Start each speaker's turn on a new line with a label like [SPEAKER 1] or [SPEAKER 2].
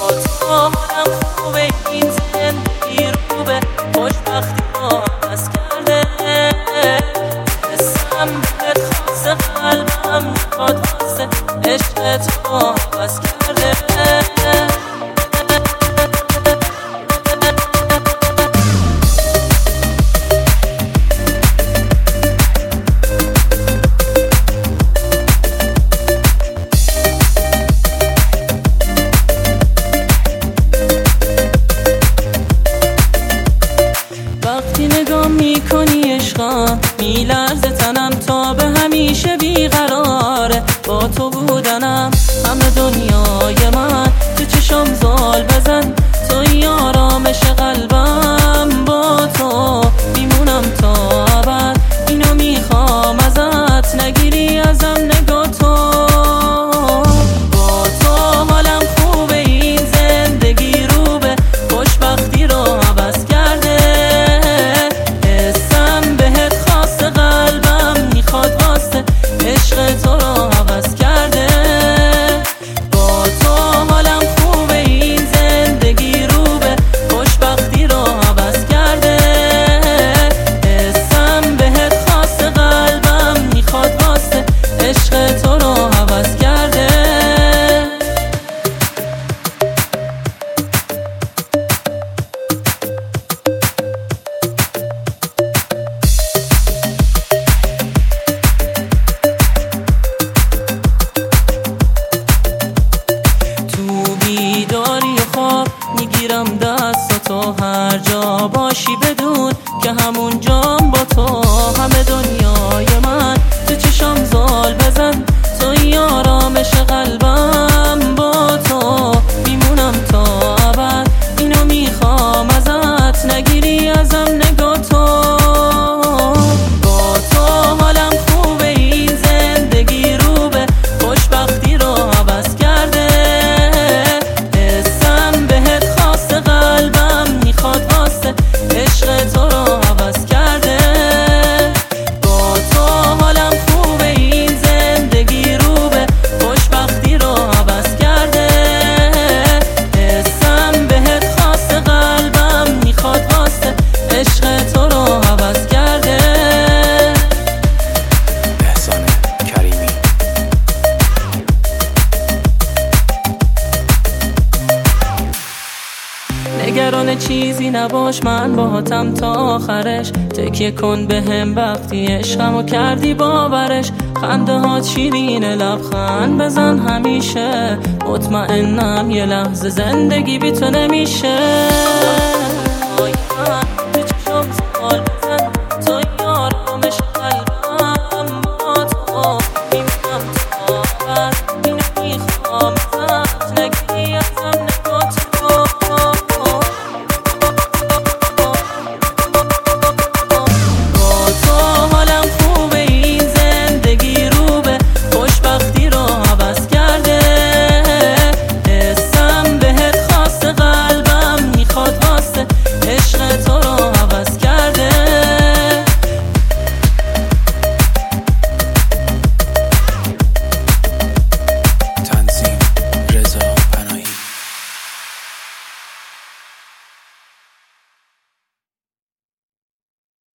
[SPEAKER 1] تو حالم خوبه، این زندگی رو به خوشبختی رو عوض کرده. حسم بهت خاصه، قلبم میخواد واسه عشق تو عوض کرده. وقتی نگاه میکنی عشقم میلرزه تنم، تا به همیشه بیقراره با تو بودنم. همه دنیای من تو چشم زال بزن، توی آرامش قلبم، با تو میمونم تا ابد. اینو میخوام ازت، نگیری ازم نگاه تو. با تو حالم خوبه، این زندگی رو به خوشبختی رو عوض کرده. عشق تو رو عوض کرده. با تو حالم خوبه، این زندگی رو به خوشبختی رو عوض کرده. حسم بهت خاصه، قلبم میخواد واسه عشق تو رو عوض کرده. بیداری و خواب میگیرم دستاتو، هر جا باشی بدون که همون جام با تو. همه دنیای من تو چشم زال بزن، توی آرامش قلبم، با تو میمونم تا ابد. اینو میخوام ازت، نگیری ازم نگاه تو. با تو حالم خوبه، این زندگی رو به خوشبختی رو عوض کرده. عشق تو رو عوض کرده. با تو حالم خوبه، این زندگی رو به خوشبختی رو عوض کرده. حسم بهت خاصه، قلبم میخواد واسه عشق تو رو عوض کرده.
[SPEAKER 2] احسان کریمی.
[SPEAKER 1] نگران چیزی نباش، من باهاتم تا آخرش. تکیه کن بهم وقتی عشقمو کردی باورش. خنده هات شیرینه، لبخند بزن همیشه. مطمئنم یه لحظه زندگی بی تو نمیشه.